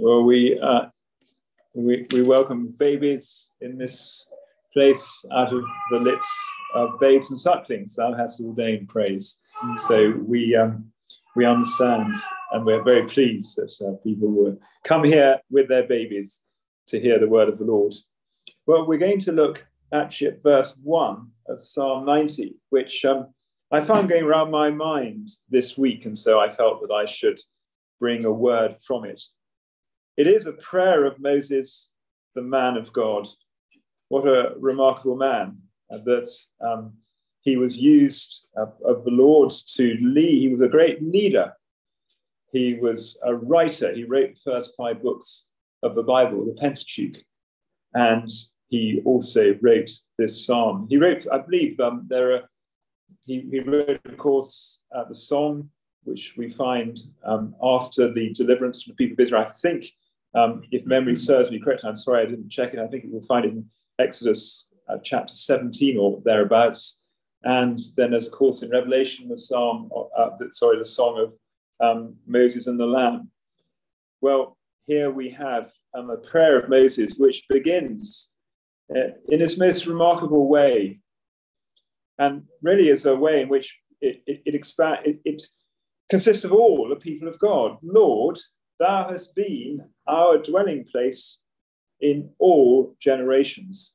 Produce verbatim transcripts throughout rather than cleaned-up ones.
Well, we, uh, we we welcome babies in this place out of the lips of babes and sucklings. Thou hast ordained praise. Mm. So we um, we understand, and we're very pleased that uh, people will come here with their babies to hear the word of the Lord. Well, we're going to look actually at verse one of Psalm ninety, which um, I found going around my mind this week, and so I felt that I should bring a word from it. It is a prayer of Moses, the man of God. What a remarkable man, uh, that um, he was used uh, of the Lord to lead. He was a great leader. He was a writer. He wrote the first five books of the Bible, the Pentateuch. And he also wrote this psalm. He wrote, I believe, um, there are, he, he wrote, of course, uh, the song, which we find um, after the deliverance from the people of Israel. I think, um, if memory serves me correctly, I'm sorry I didn't check it. I think we'll find it in Exodus uh, chapter seventeen or thereabouts. And then, of course, in Revelation, the psalm, uh, the, sorry, the song of um, Moses and the Lamb. Well, here we have um, a prayer of Moses, which begins uh, in its most remarkable way, and really is a way in which it, it, it, expand, it, it consists of all the people of God. Lord, thou hast been our dwelling place in all generations.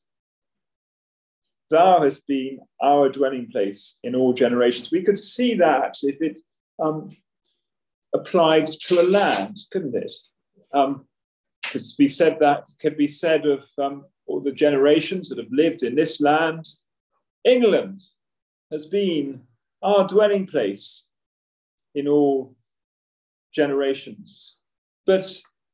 Thou hast been our dwelling place in all generations. We could see that if it um, applied to a land, couldn't it? Um, could be said that could be said of um, all the generations that have lived in this land. England has been our dwelling place in all generations. But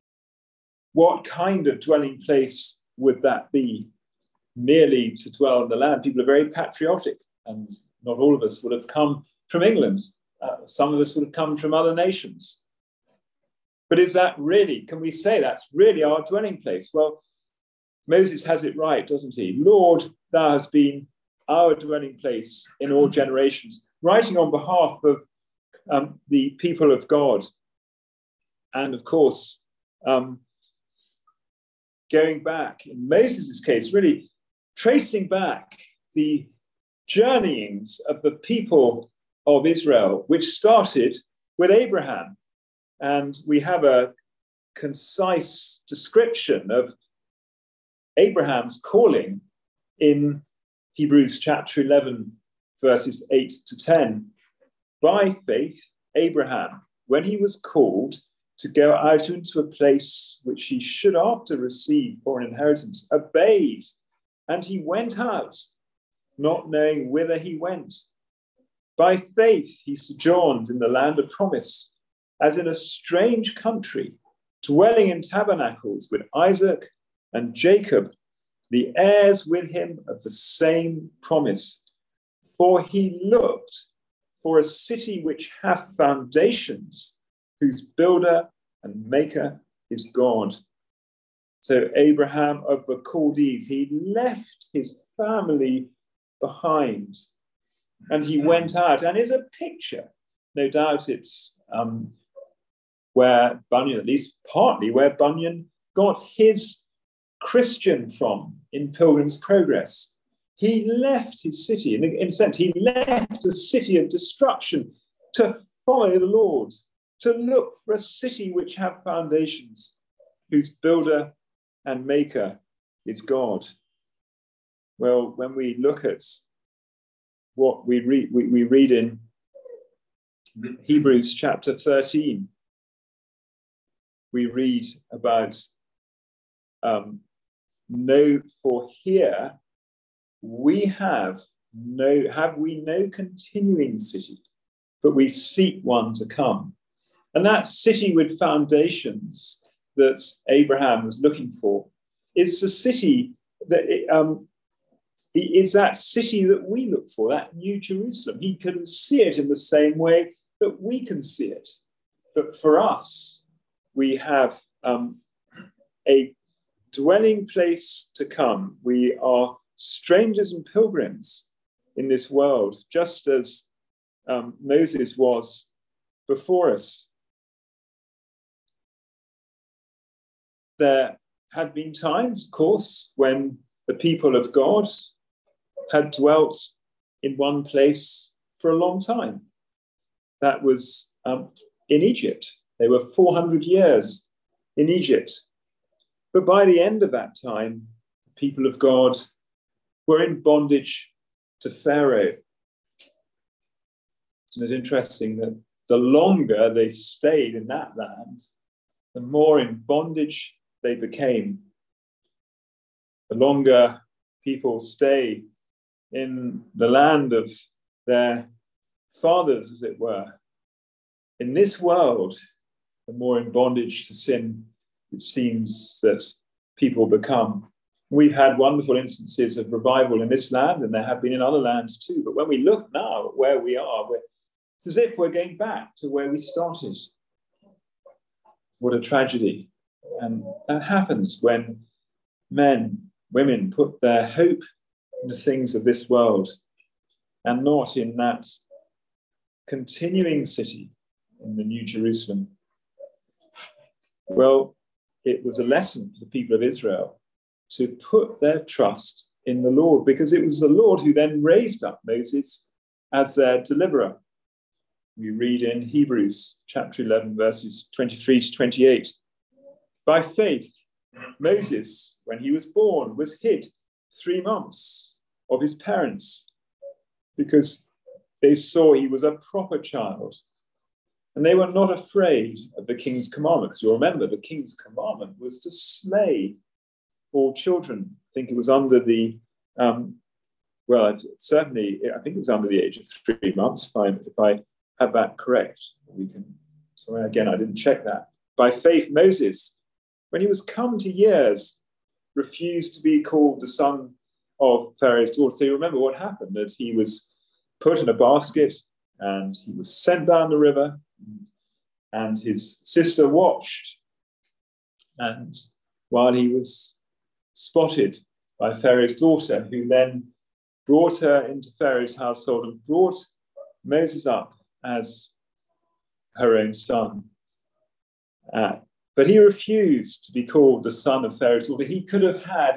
what kind of dwelling place would that be? Merely to dwell in the land. People are very patriotic, and not all of us would have come from England. Uh, some of us would have come from other nations. But is that really, can we say that's really our dwelling place? Well, Moses has it right, doesn't he? Lord, thou hast been our dwelling place in all generations, writing on behalf of um, the people of God. And of course, um, going back, in Moses' case, really tracing back the journeyings of the people of Israel, which started with Abraham. And we have a concise description of Abraham's calling in Hebrews chapter eleven, verses eight to ten. By faith, Abraham, when he was called to go out into a place which he should after receive for an inheritance, obeyed, and he went out, not knowing whither he went. By faith, he sojourned in the land of promise, as in a strange country, dwelling in tabernacles with Isaac and Jacob, the heirs with him of the same promise. For he looked for a city which hath foundations, whose builder and maker is God. So Abraham of the Chaldees, he left his family behind, and he went out, and is a picture, no doubt it's um, where Bunyan, at least partly where Bunyan got his Christian from in Pilgrim's Progress. He left his city, in, in a sense, he left a city of destruction to follow the Lord, to look for a city which have foundations, whose builder and maker is God. Well, when we look at what we read, we, we read in Hebrews chapter thirteen, we read about um, no, for here we have no, have we no continuing city, but we seek one to come. And that city with foundations that Abraham was looking for is the city that it, um, is that city that we look for, that New Jerusalem. He couldn't see it in the same way that we can see it. But for us, we have um, a dwelling place to come. We are strangers and pilgrims in this world, just as um, Moses was before us. there had been times, of course, when the people of God had dwelt in one place for a long time. That was um, in Egypt. They were four hundred years in Egypt. But by the end of that time, the people of God were in bondage to Pharaoh. Isn't it interesting that the longer they stayed in that land, the more in bondage they became. The longer people stay in the land of their fathers, as it were, in this world, the more in bondage to sin it seems that people become. We've had wonderful instances of revival in this land, and there have been in other lands too. But when we look now at where we are, we're, it's as if we're going back to where we started. What a tragedy. And that happens when men, women put their hope in the things of this world and not in that continuing city in the New Jerusalem. Well, it was a lesson for the people of Israel to put their trust in the Lord, because it was the Lord who then raised up Moses as their deliverer. We read in Hebrews chapter eleven, verses twenty-three to twenty-eight. By faith, Moses, when he was born, was hid three months of his parents because they saw he was a proper child. And they were not afraid of the king's commandment. Because you'll remember, the king's commandment was to slay all children. I think it was under the, um, well, certainly, I think it was under the age of three months, if I, if I have that correct. We can, so again, I didn't check that. By faith, Moses, when he was come to years, refused to be called the son of Pharaoh's daughter. So you remember what happened, that he was put in a basket and he was sent down the river, and his sister watched. And while he was spotted by Pharaoh's daughter, who then brought her into Pharaoh's household and brought Moses up as her own son. Uh, but he refused to be called the son of Pharaoh's daughter. He could have had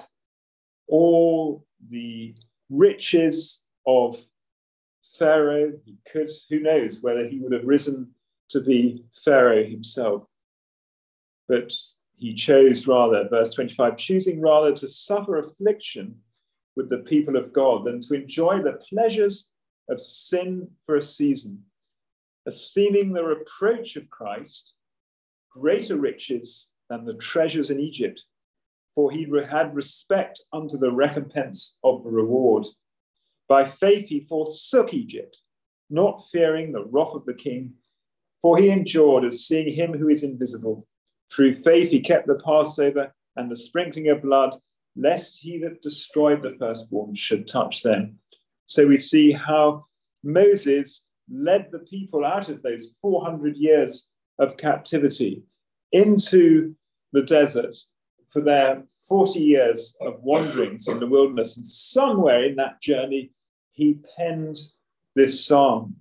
all the riches of Pharaoh. He could, who knows whether he would have risen to be Pharaoh himself. But he chose rather, verse twenty-five, choosing rather to suffer affliction with the people of God than to enjoy the pleasures of sin for a season, esteeming the reproach of Christ greater riches than the treasures in Egypt, for he had respect unto the recompense of the reward. By faith he forsook Egypt, not fearing the wrath of the king, for he endured as seeing him who is invisible. Through faith he kept the Passover and the sprinkling of blood, lest he that destroyed the firstborn should touch them. So we see how Moses led the people out of those four hundred years of captivity into the desert for their forty years of wanderings in the wilderness. And somewhere in that journey, he penned this psalm.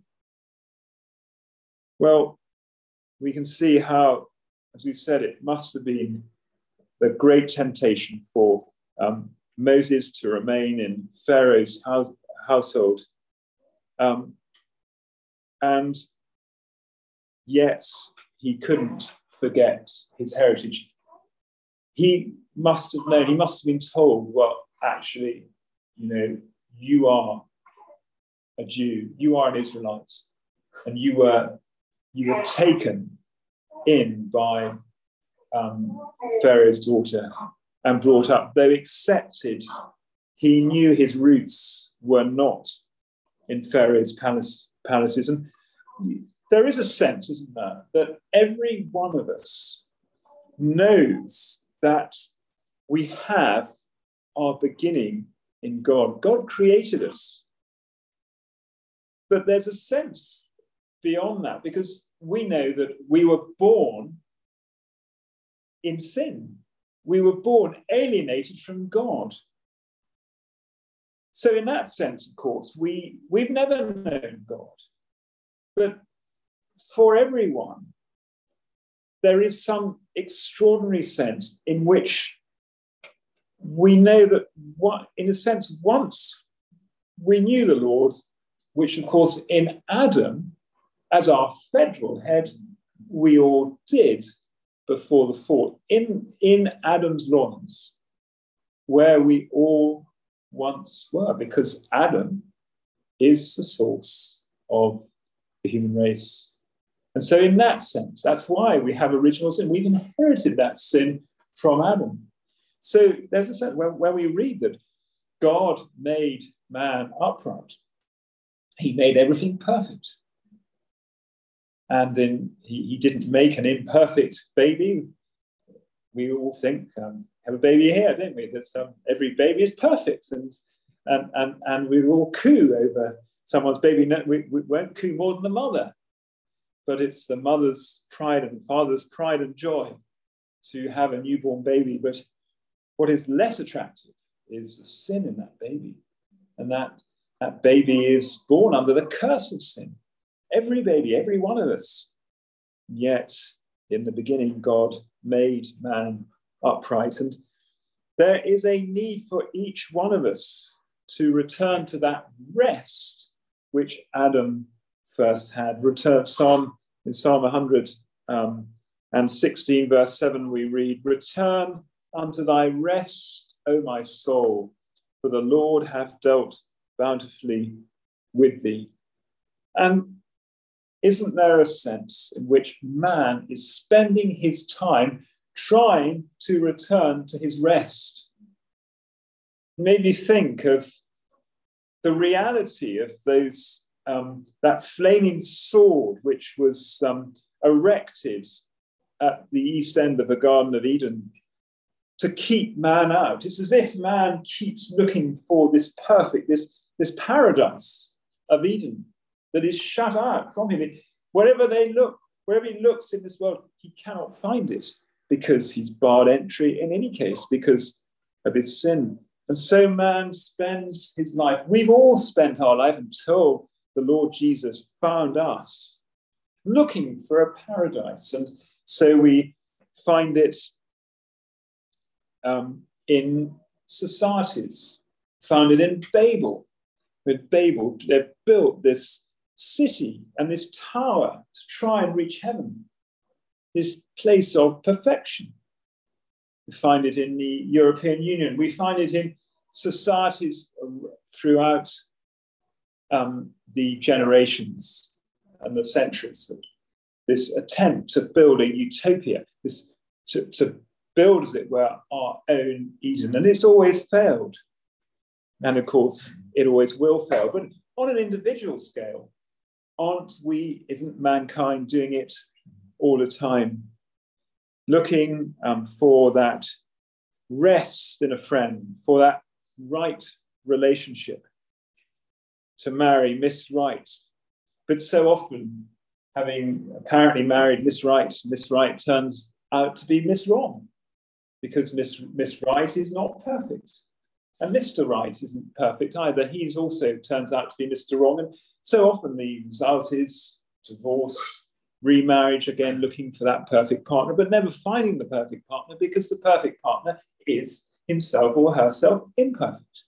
Well, we can see how, as we said, it must have been the great temptation for um, Moses to remain in Pharaoh's house, household. Um, and yet he couldn't forget his heritage. He must have known, he must have been told, well, actually, you know, you are a Jew, you are an Israelite, and you were you were taken in by um, Pharaoh's daughter and brought up. Though accepted, he knew his roots were not in Pharaoh's palace, palaces. And there is a sense, isn't there, that every one of us knows that we have our beginning in God. God created us. But there's a sense beyond that, because we know that we were born in sin. We were born alienated from God. So in that sense, of course, we, we've never known God. But for everyone, there is some extraordinary sense in which we know that, what, in a sense, once we knew the Lord, which of course in Adam, as our federal head, we all did before the fall, in, in Adam's loins, where we all once were, because Adam is the source of the human race. And so in that sense, that's why we have original sin. We've inherited that sin from Adam. So there's a sense when, when we read that God made man upright, he made everything perfect. And in, he, he didn't make an imperfect baby. We all think, um, have a baby here, don't we? That um, every baby is perfect. And, and, and, and we all coo over someone's baby. No, we, we won't coo more than the mother. But it's the mother's pride and father's pride and joy to have a newborn baby. But what is less attractive is the sin in that baby. And that, that baby is born under the curse of sin. Every baby, every one of us. Yet, in the beginning, God made man upright. And there is a need for each one of us to return to that rest which Adam first had. Return, Psalm, in Psalm one hundred um, and sixteen, verse seven, we read, "Return unto thy rest, O my soul, for the Lord hath dealt bountifully with thee." And isn't there a sense in which man is spending his time trying to return to his rest? It made me think of the reality of those um, that flaming sword which was um, erected at the east end of the Garden of Eden to keep man out. It's as if man keeps looking for this perfect, this, this paradise of Eden that is shut out from him. Wherever they look, wherever he looks in this world, he cannot find it because he's barred entry in any case because of his sin. And so man spends his life. We've all spent our life until the Lord Jesus found us looking for a paradise. And so we find it um, in societies, found it in Babel. With Babel, they've built this city and this tower to try and reach heaven, this place of perfection. We find it in the European Union. We find it in societies throughout um, the generations and the centuries. This attempt to build a utopia, this to, to build, as it were, our own Eden. And it's always failed. And of course, it always will fail. But on an individual scale, aren't we, isn't mankind doing it all the time? Looking um, for that rest in a friend, for that right relationship, to marry Miss Right. But so often, having apparently married Miss Right, Miss Right turns out to be Miss Wrong, because Miss, Miss Right is not perfect. And Mister Right isn't perfect either. He's also turns out to be Mister Wrong. And so often the result is divorce, remarriage, again, looking for that perfect partner, but never finding the perfect partner because the perfect partner is himself or herself imperfect.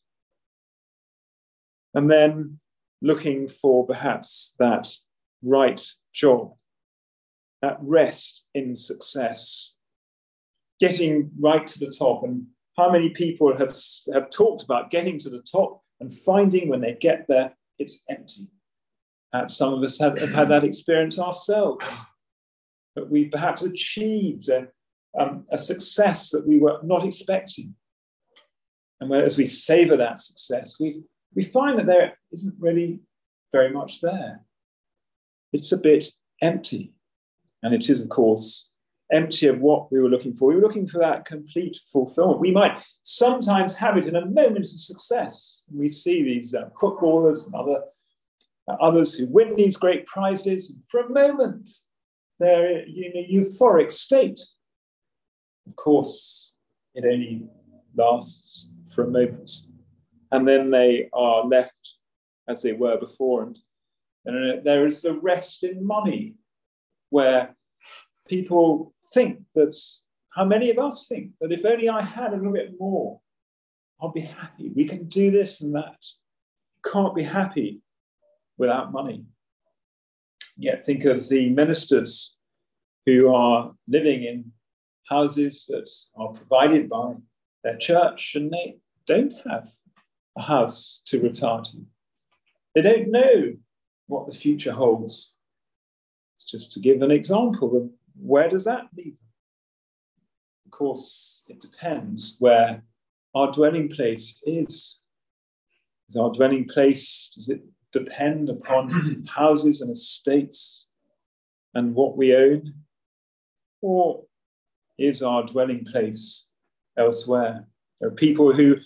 And then looking for perhaps that right job, that rest in success, getting right to the top. And how many people have, have talked about getting to the top and finding when they get there, it's empty. Perhaps some of us have, have had that experience ourselves, that we perhaps achieved a, um, a success that we were not expecting. And as we savor that success, we, we find that there isn't really very much there. It's a bit empty. And it is, of course, empty of what we were looking for. We were looking for that complete fulfillment. We might sometimes have it in a moment of success. We see these uh, footballers and other uh, others who win these great prizes. And for a moment, they're in a euphoric state. Of course, it only lasts for a moment. And then they are left as they were before. And, and there is the rest in money, where people think that, how many of us think that if only I had a little bit more, I'll be happy. We can do this and that. Can't be happy without money. Yet think of the ministers who are living in houses that are provided by their church, and they don't have a house to retire to. They don't know what the future holds. It's just to give an example of where does that leave them? Of course, it depends where our dwelling place is. Is our dwelling place, does it depend upon houses and estates and what we own? Or is our dwelling place elsewhere? There are people who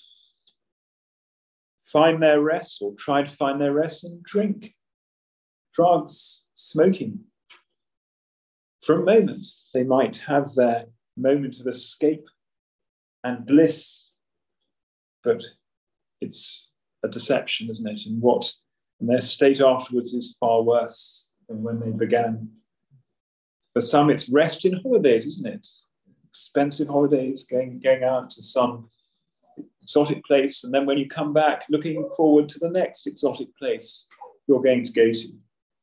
find their rest or try to find their rest in drink, drugs, smoking. For a moment, they might have their moment of escape and bliss, but it's a deception, isn't it? And what and their state afterwards is far worse than when they began. For some, it's rest in holidays, isn't it? Expensive holidays, going, going out to some exotic place, and then when you come back, looking forward to the next exotic place you're going to go to.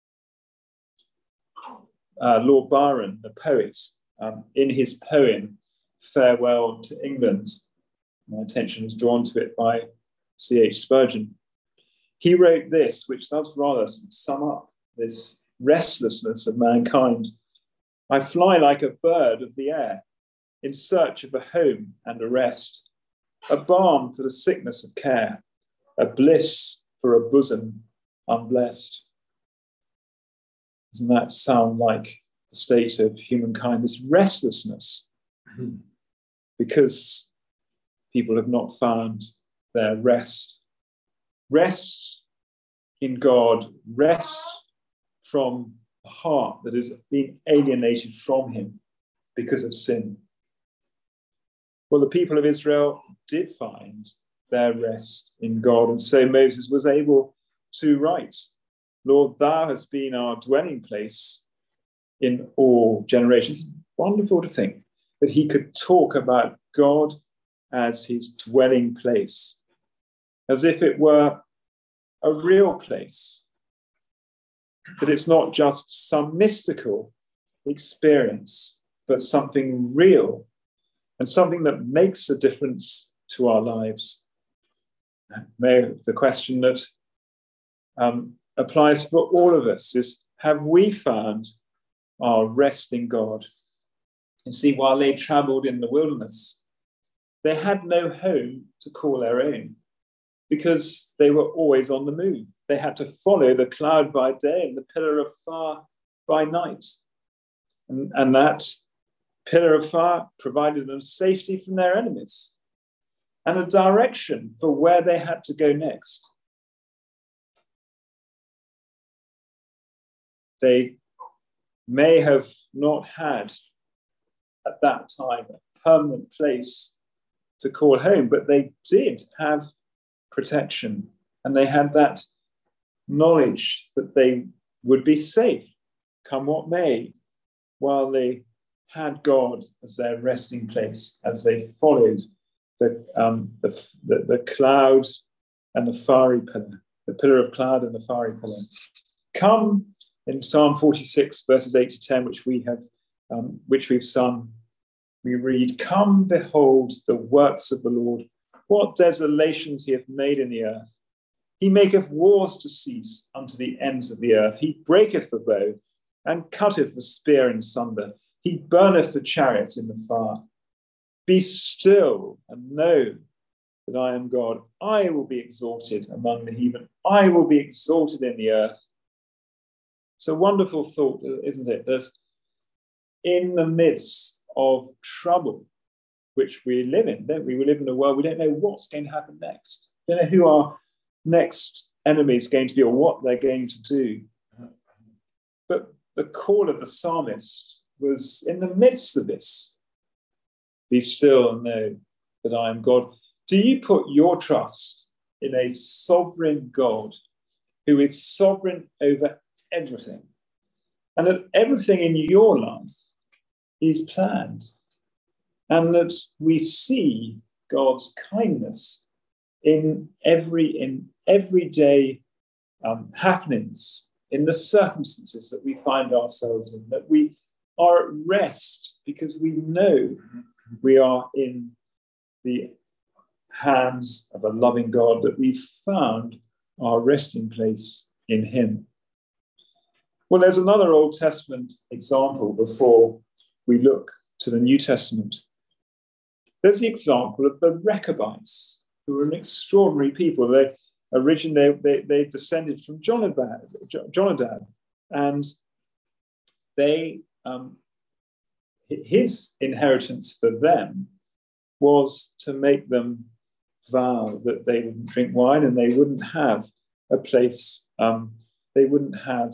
Uh, Lord Byron, the poet, um, in his poem, Farewell to England, my attention was drawn to it by C H Spurgeon. He wrote this, which does rather sum up this restlessness of mankind. I fly like a bird of the air, in search of a home and a rest, a balm for the sickness of care, a bliss for a bosom unblessed. Doesn't that sound like the state of humankind, this restlessness? Mm-hmm. Because people have not found their rest. Rest in God, rest from a heart that has been alienated from him because of sin. Well, the people of Israel did find their rest in God, and so Moses was able to write, Lord, thou hast been our dwelling place in all generations. Wonderful to think that he could talk about God as his dwelling place, as if it were a real place, that it's not just some mystical experience, but something real and something that makes a difference to our lives. The question that um, applies for all of us is, have we found our rest in God? You see, while they traveled in the wilderness, they had no home to call their own because they were always on the move. They had to follow the cloud by day and the pillar of fire by night. And, and that pillar of fire provided them safety from their enemies and a direction for where they had to go next. They may have not had at that time a permanent place to call home, but they did have protection, and they had that knowledge that they would be safe, come what may, while they had God as their resting place, as they followed the, um, the, the, the cloud and the fiery pillar, the pillar of cloud and the fiery pillar. Come in Psalm forty-six, verses eight to ten, which we have, um, which we've sung, we read, come behold the works of the Lord, what desolations he hath made in the earth. He maketh wars to cease unto the ends of the earth. He breaketh the bow and cutteth the spear in sunder. He burneth the chariots in the fire. Be still and know that I am God. I will be exalted among the heathen. I will be exalted in the earth. It's a wonderful thought, isn't it? That in the midst of trouble, which we live in, don't we? We live in a world, we don't know what's going to happen next. We don't know who our next enemy is going to be or what they're going to do. But the call of the psalmist was in the midst of this, be still and know that I am God. Do you put your trust in a sovereign God who is sovereign over everything, and that everything in your life he's planned, and that we see God's kindness in every in everyday um, happenings, in the circumstances that we find ourselves in, that we are at rest because we know we are in the hands of a loving God, that we've found our resting place in him. Well, there's another Old Testament example before we look to the New Testament. There's the example of the Rechabites, who were an extraordinary people. They originally they, they descended from Jonadab, Jonadab and they um, his inheritance for them was to make them vow that they wouldn't drink wine and they wouldn't have a place, um, they wouldn't have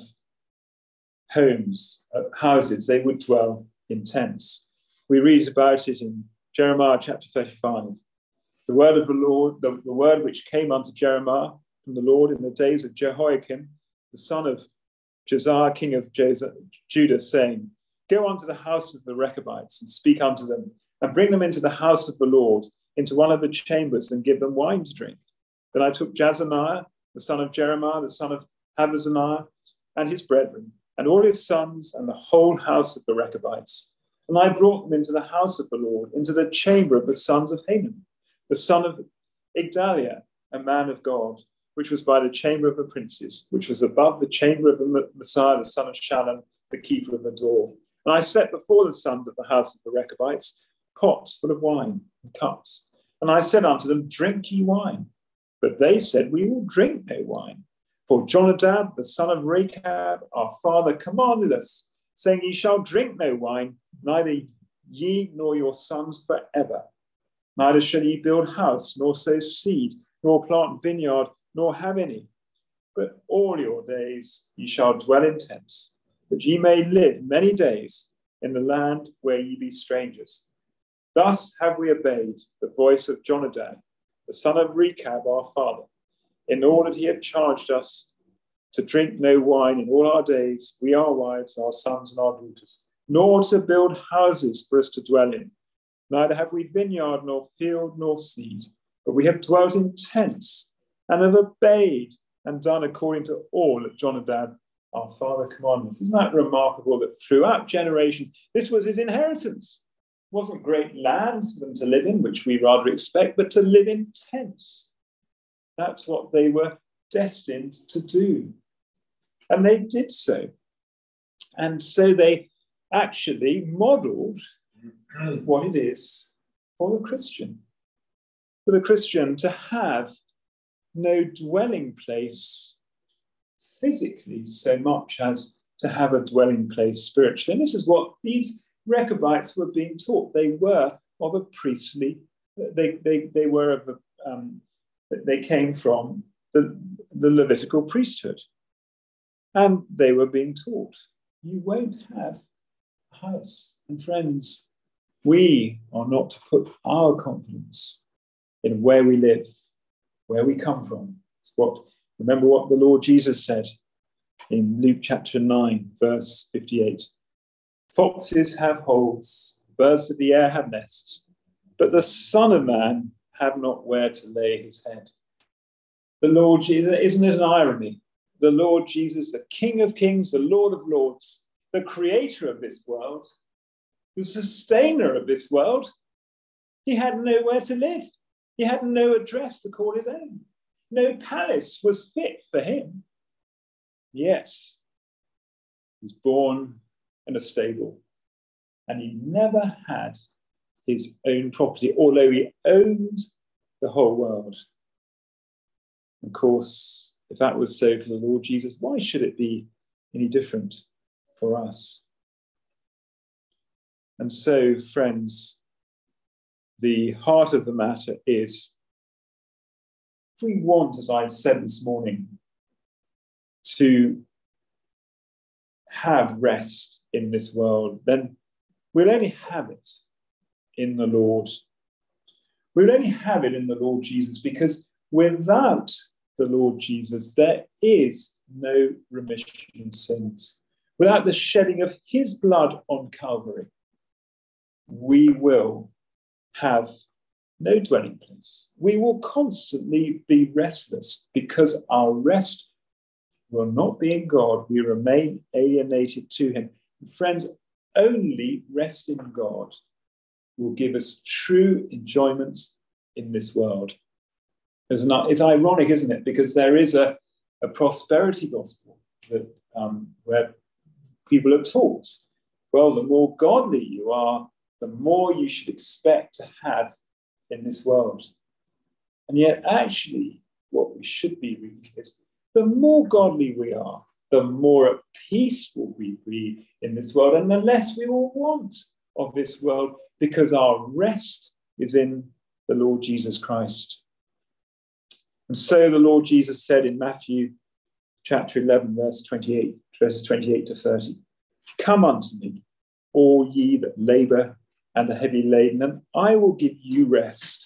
homes, uh, houses, they would dwell in tents. We read about it in Jeremiah chapter thirty-five. The word of the Lord, the, the word which came unto Jeremiah from the Lord in the days of Jehoiakim, the son of Josiah, king of Judah, saying, Go unto the house of the Rechabites and speak unto them, and bring them into the house of the Lord, into one of the chambers, and give them wine to drink. Then I took Jazaniah, the son of Jeremiah, the son of Habazziniah, and his brethren, and all his sons, and the whole house of the Rechabites. And I brought them into the house of the Lord, into the chamber of the sons of Haman, the son of Igdaliah, a man of God, which was by the chamber of the princes, which was above the chamber of the Messiah, the son of Shallum, the keeper of the door. And I set before the sons of the house of the Rechabites pots full of wine and cups. And I said unto them, Drink ye wine. But they said, We will drink no wine. For Jonadab, the son of Rechab, our father, commanded us, saying, Ye shall drink no wine, neither ye nor your sons forever. Neither shall ye build house, nor sow seed, nor plant vineyard, nor have any. But all your days ye shall dwell in tents, that ye may live many days in the land where ye be strangers. Thus have we obeyed the voice of Jonadab, the son of Rechab, our father, in order that he have charged us to drink no wine in all our days, we, our wives, our sons, and our daughters, nor to build houses for us to dwell in. Neither have we vineyard, nor field, nor seed, but we have dwelt in tents, and have obeyed and done according to all that Jonadab, our father, commanded us. Isn't that remarkable that throughout generations, this was his inheritance? It wasn't great lands for them to live in, which we rather expect, but to live in tents. That's what they were destined to do. And they did so. And so they actually modeled what it is for the Christian. For the Christian to have no dwelling place physically so much as to have a dwelling place spiritually. And this is what these Rechabites were being taught. They were of a priestly, they, they, they were of a, um, they came from the, the Levitical priesthood. And they were being taught, you won't have a house. And friends, we are not to put our confidence in where we live, where we come from. It's what, remember what the Lord Jesus said in Luke chapter nine, verse fifty-eight. Foxes have holes, birds of the air have nests, but the Son of Man have not where to lay his head. The Lord Jesus, isn't it an irony? The Lord Jesus, the King of Kings, the Lord of Lords, the creator of this world, the sustainer of this world, he had nowhere to live. He had no address to call his own. No palace was fit for him. Yes, he was born in a stable, and he never had his own property, although he owned the whole world. Of course, if that was so for the Lord Jesus, why should it be any different for us? And so, friends, the heart of the matter is, if we want, as I said this morning, to have rest in this world, then we'll only have it in the Lord. We'll only have it in the Lord Jesus, because without the Lord Jesus, there is no remission of sins. Without the shedding of his blood on Calvary, we will have no dwelling place. We will constantly be restless because our rest will not be in God. We remain alienated to him. Friends, only rest in God will give us true enjoyment in this world. It's, not, it's ironic, isn't it? Because there is a, a prosperity gospel that um, where people are taught, well, the more godly you are, the more you should expect to have in this world. And yet, actually, what we should be reading is the more godly we are, the more at peace will we be in this world, and the less we will want of this world, because our rest is in the Lord Jesus Christ. And so the Lord Jesus said in Matthew chapter eleven, verse twenty-eight, verses twenty-eight to thirty, "Come unto me, all ye that labour and are heavy laden, and I will give you rest."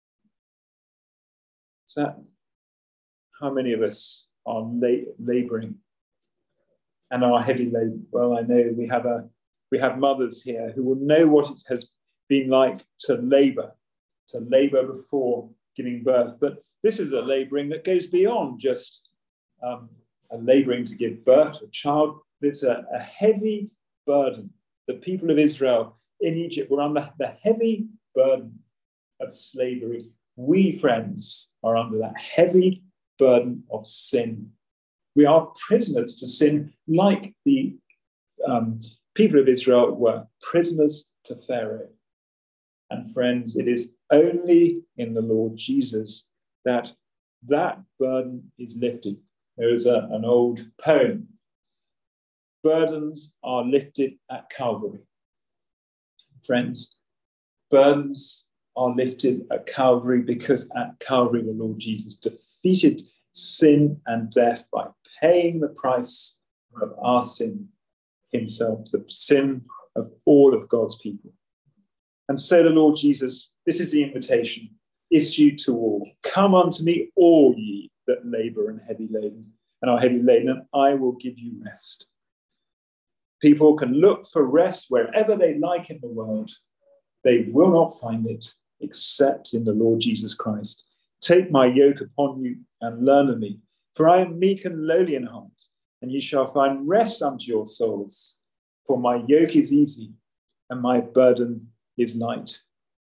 So how many of us are la- labouring and are heavy laden? Well, I know we have a we have mothers here who will know what it has been like to labour, to labour before giving birth. But this is a labouring that goes beyond just um, a labouring to give birth to a child. It's a, a heavy burden. The people of Israel in Egypt were under the heavy burden of slavery. We, friends, are under that heavy burden of sin. We are prisoners to sin, like the um, people of Israel were prisoners to Pharaoh. And friends, it is only in the Lord Jesus that that burden is lifted. There is a, an old poem. Burdens are lifted at Calvary. Friends, burdens are lifted at Calvary because at Calvary the Lord Jesus defeated sin and death by paying the price of our sin himself, the sin of all of God's people. And so the Lord Jesus, this is the invitation issued to all. Come unto me, all ye that labour and heavy laden, and are heavy laden, and I will give you rest. People can look for rest wherever they like in the world. They will not find it except in the Lord Jesus Christ. Take my yoke upon you and learn of me, for I am meek and lowly in heart, and ye shall find rest unto your souls. For my yoke is easy and my burden is light.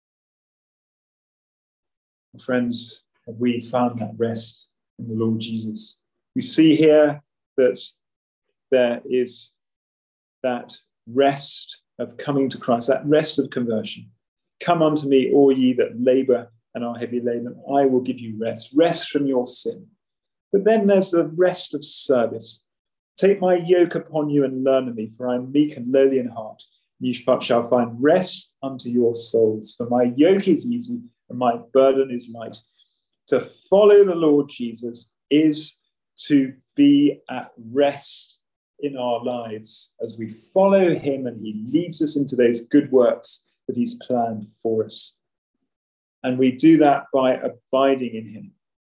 Friends, have we found that rest in the Lord Jesus? We see here that there is that rest of coming to Christ, that rest of conversion. Come unto me, all ye that labour and are heavy laden, I will give you rest, rest from your sin. But then there's the rest of service. Take my yoke upon you and learn of me, for I am meek and lowly in heart. Ye shall find rest unto your souls, for my yoke is easy and my burden is light. To follow the Lord Jesus is to be at rest in our lives as we follow him and he leads us into those good works that he's planned for us. And we do that by abiding in him.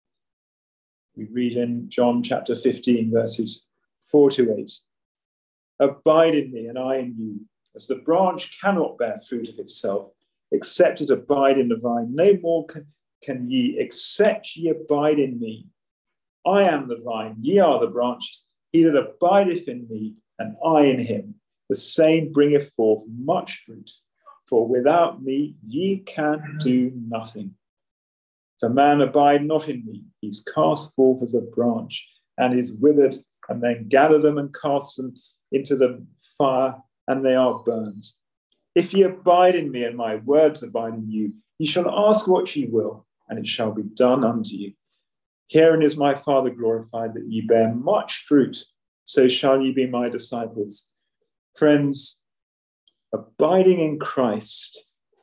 We read in John chapter fifteen, verses four to eight. Abide in me and I in you, as the branch cannot bear fruit of itself, except it abide in the vine. No more can, can ye, except ye abide in me. I am the vine, ye are the branches. He that abideth in me, and I in him, the same bringeth forth much fruit. For without me ye can do nothing. If a man abide not in me, he is cast forth as a branch, and is withered, and then gather them and cast them into the fire, and they are burned. If ye abide in me, and my words abide in you, ye shall ask what ye will, and it shall be done unto you. Herein is my Father glorified, that ye bear much fruit, so shall ye be my disciples. Friends, abiding in Christ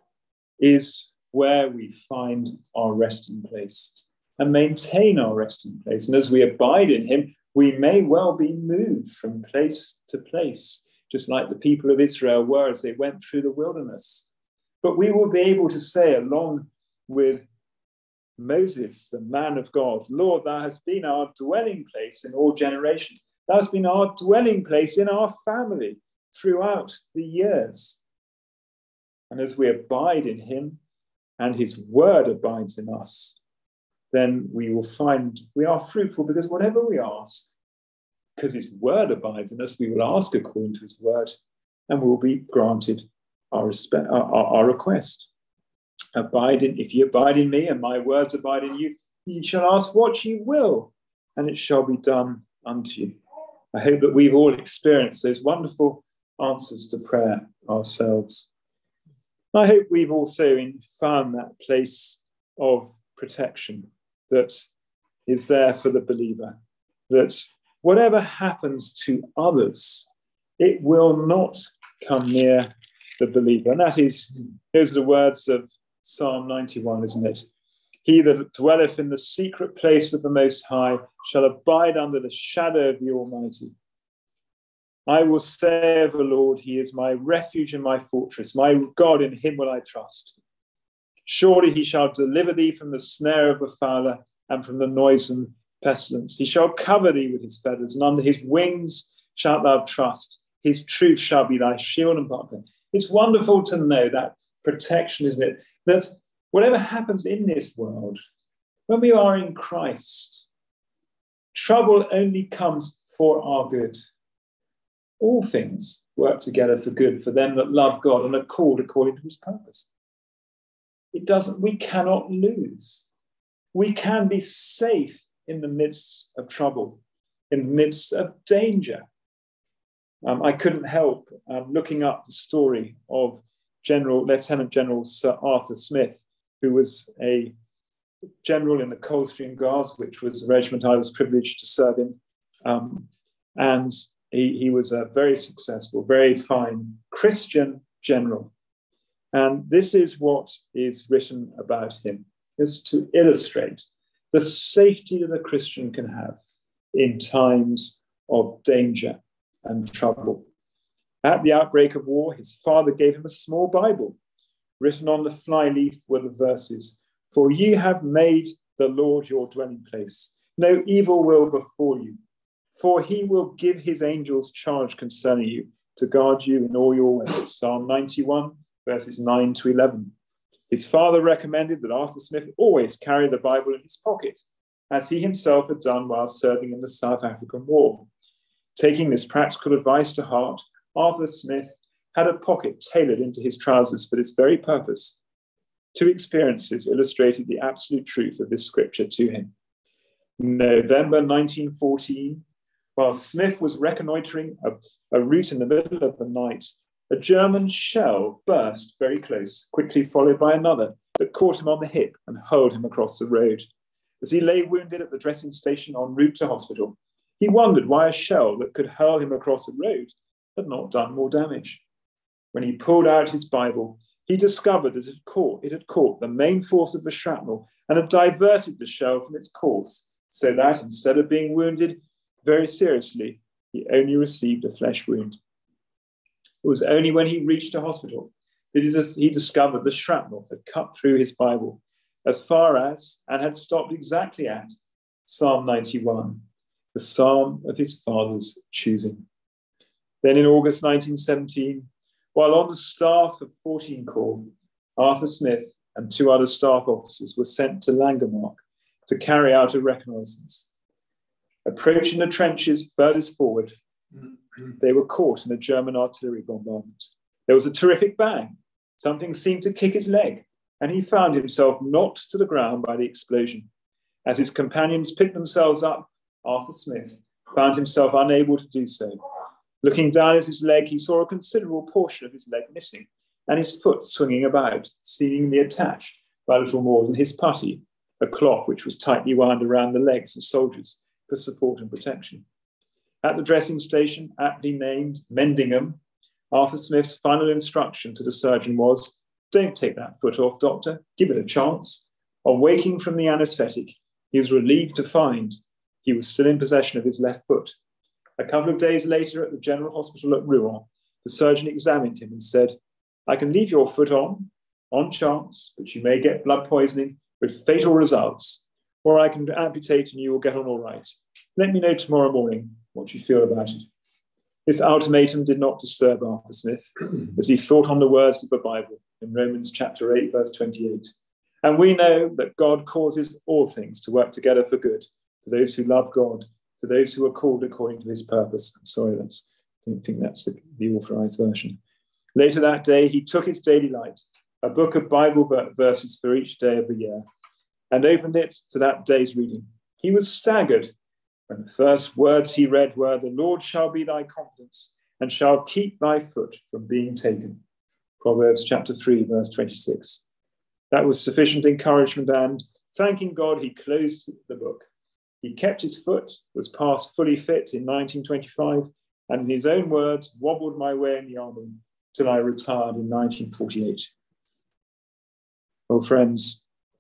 is where we find our resting place and maintain our resting place. And as we abide in him, we may well be moved from place to place, just like the people of Israel were as they went through the wilderness. But we will be able to say, along with Moses, the man of God, Lord, thou hast been our dwelling place in all generations. Thou hast been our dwelling place in our family throughout the years. And as we abide in him and his word abides in us, then we will find we are fruitful, because whatever we ask, because his word abides in us, we will ask according to his word, and will be granted our, respect, our, our request. Abide in, if you abide in me and my words abide in you, you shall ask what you will, and it shall be done unto you. I hope that we've all experienced those wonderful answers to prayer ourselves. I hope we've also found that place of protection that is there for the believer, that whatever happens to others, it will not come near the believer. And that is, those are the words of Psalm ninety-one, isn't it? He that dwelleth in the secret place of the Most High shall abide under the shadow of the Almighty. I will say of the Lord, he is my refuge and my fortress. My God, in him will I trust. Surely he shall deliver thee from the snare of the fowler and from the noisome pestilence. He shall cover thee with his feathers, and under his wings shalt thou trust. His truth shall be thy shield and buckler. It's wonderful to know that protection, isn't it? That whatever happens in this world, when we are in Christ, trouble only comes for our good. All things work together for good for them that love God and are called according to his purpose. It doesn't, we cannot lose. We can be safe in the midst of trouble, in the midst of danger. Um, I couldn't help um, looking up the story of General Lieutenant General Sir Arthur Smith, who was a general in the Coldstream Guards, which was the regiment I was privileged to serve in. Um, and he, he was a very successful, very fine Christian general. And this is what is written about him, is to illustrate the safety that a Christian can have in times of danger and trouble. At the outbreak of war, his father gave him a small Bible. Written on the flyleaf were the verses, "For ye have made the Lord your dwelling place. No evil will befall you. For he will give his angels charge concerning you, to guard you in all your ways." Psalm ninety-one, verses nine to eleven. His father recommended that Arthur Smith always carry the Bible in his pocket, as he himself had done while serving in the South African War. Taking this practical advice to heart, Arthur Smith had a pocket tailored into his trousers for this very purpose. Two experiences illustrated the absolute truth of this scripture to him. In November nineteen fourteen, while Smith was reconnoitering a, a route in the middle of the night, a German shell burst very close, quickly followed by another that caught him on the hip and hurled him across the road. As he lay wounded at the dressing station en route to hospital, he wondered why a shell that could hurl him across the road had not done more damage. When he pulled out his Bible, he discovered that it had caught, it had caught the main force of the shrapnel and had diverted the shell from its course, so that instead of being wounded very seriously, he only received a flesh wound. It was only when he reached a hospital that he discovered the shrapnel had cut through his Bible as far as and had stopped exactly at Psalm ninety-one, the psalm of his father's choosing. Then in August nineteen seventeen, while on the staff of fourteen Corps, Arthur Smith and two other staff officers were sent to Langemarck to carry out a reconnaissance. Approaching the trenches furthest forward, they were caught in a German artillery bombardment. There was a terrific bang. Something seemed to kick his leg, and he found himself knocked to the ground by the explosion. As his companions picked themselves up, Arthur Smith found himself unable to do so. Looking down at his leg, he saw a considerable portion of his leg missing and his foot swinging about, seemingly attached by little more than his putty, a cloth which was tightly wound around the legs of soldiers for support and protection. At the dressing station, aptly named Mendingham, Arthur Smith's final instruction to the surgeon was, "Don't take that foot off, doctor. Give it a chance." On waking from the anaesthetic, he was relieved to find he was still in possession of his left foot. A couple of days later at the General Hospital at Rouen, the surgeon examined him and said, "I can leave your foot on, on chance, but you may get blood poisoning with fatal results, or I can amputate and you will get on all right. Let me know tomorrow morning what you feel about it." This ultimatum did not disturb Arthur Smith, as he thought on the words of the Bible, in Romans chapter eight, verse twenty-eight. And we know that God causes all things to work together for good, for those who love God, for those who are called according to his purpose. I'm sorry, that's, I don't think that's the, the authorized version. Later that day, he took his daily light, a book of Bible verses for each day of the year, and opened it to that day's reading. He was staggered when the first words he read were, "The Lord shall be thy confidence, and shall keep thy foot from being taken." Proverbs chapter three, verse twenty-six. That was sufficient encouragement, and thanking God, he closed the book. He kept his foot, was passed fully fit in nineteen twenty-five, and in his own words, wobbled my way in the army till I retired in nineteen forty-eight. Well, friends,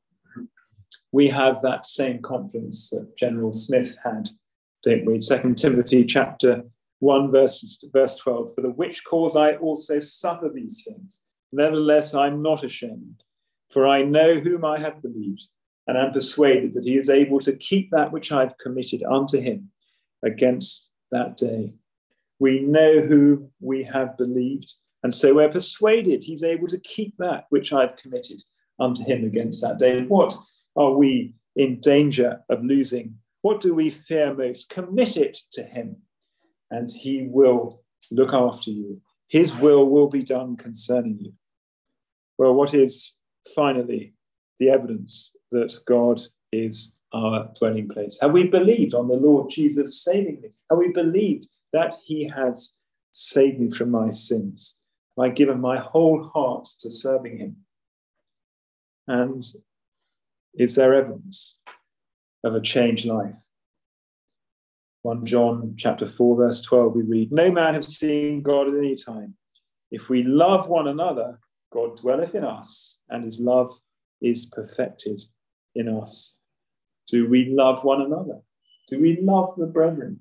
we have that same confidence that General Smith had, don't we? Second Timothy chapter one, verse, verse twelve, "For the which cause I also suffer these things. Nevertheless, I'm not ashamed, for I know whom I have believed, and am persuaded that he is able to keep that which I have committed unto him against that day." We know whom we have believed, and so we're persuaded he's able to keep that which I've committed unto him against that day. What are we in danger of losing? What do we fear most? Commit it to him, and he will look after you. His will will be done concerning you. Well, what is finally the evidence that God is our dwelling place? Have we believed on the Lord Jesus saving me? Have we believed that he has saved me from my sins? Have I given my whole heart to serving him? And is there evidence of a changed life? First John chapter four, verse twelve, we read, "No man hath seen God at any time. If we love one another, God dwelleth in us, and his love is perfected in us." Do we love one another? Do we love the brethren?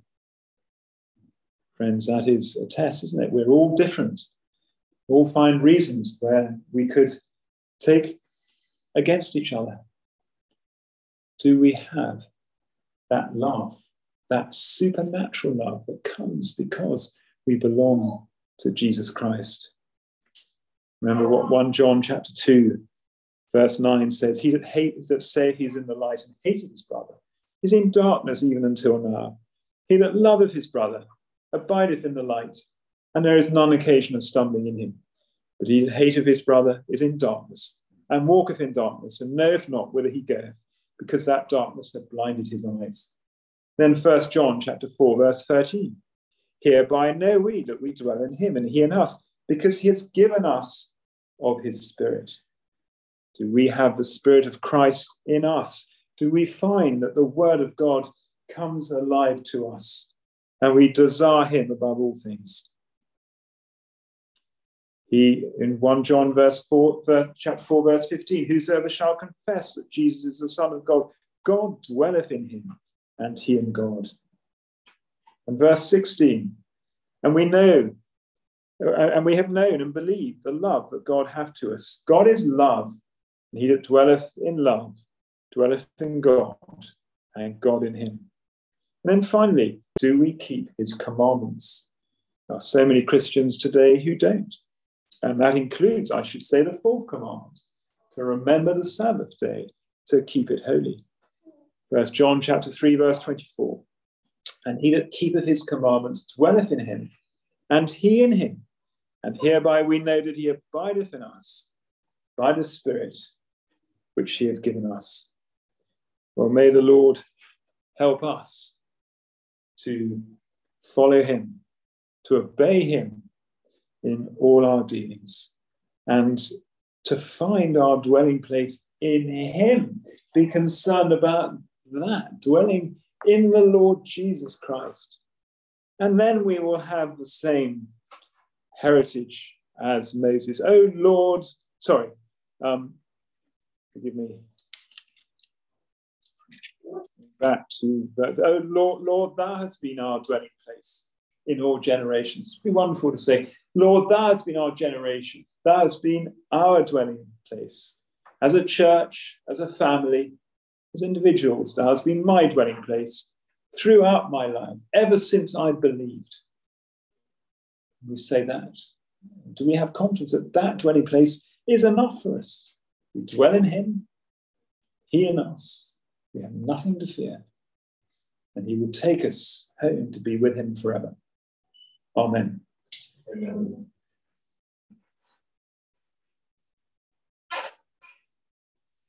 Friends, that is a test, isn't it? We're all different. We all find reasons where we could take against each other. Do we have that love, that supernatural love that comes because we belong to Jesus Christ? Remember what First John chapter two, verse nine says, "He that hates, that saith he is in the light and hateth his brother, is in darkness even until now. He that loveth his brother abideth in the light, and there is none occasion of stumbling in him. But he that hateth his brother is in darkness, and walketh in darkness, and knoweth not whither he goeth, because that darkness hath blinded his eyes." Then First John chapter four, verse thirteen. "Hereby know we that we dwell in him, and he in us, because he has given us of his Spirit." Do we have the Spirit of Christ in us? Do we find that the word of God comes alive to us, and we desire him above all things? He, in First John verse four, chapter four, verse fifteen, "Whosoever shall confess that Jesus is the Son of God, God dwelleth in him, and he in God." And verse sixteen, "And we know, and we have known and believed the love that God hath to us. God is love, and he that dwelleth in love dwelleth in God, and God in him." And then finally, do we keep his commandments? There are so many Christians today who don't. And that includes, I should say, the fourth commandment, to remember the Sabbath day, to keep it holy. First John chapter three, verse twenty-four. "And he that keepeth his commandments dwelleth in him, and he in him. And hereby we know that he abideth in us, by the Spirit which he hath given us." Well, may the Lord help us to follow him, to obey him in all our dealings, and to find our dwelling place in him. Be concerned about that, dwelling in the Lord Jesus Christ. And then we will have the same heritage as Moses. Oh Lord, sorry, um, forgive me. Back to that. Oh Lord, Lord, thou hast been our dwelling place in all generations. It'd be wonderful to say, Lord, thou hast been our generation. Thou hast been our dwelling place. As a church, as a family, as individuals, thou hast been my dwelling place throughout my life, ever since I believed. We say that. Do we have confidence that that dwelling place is enough for us. We dwell in him, he in us. We have nothing to fear. And he will take us home to be with him forever. Amen. Amen.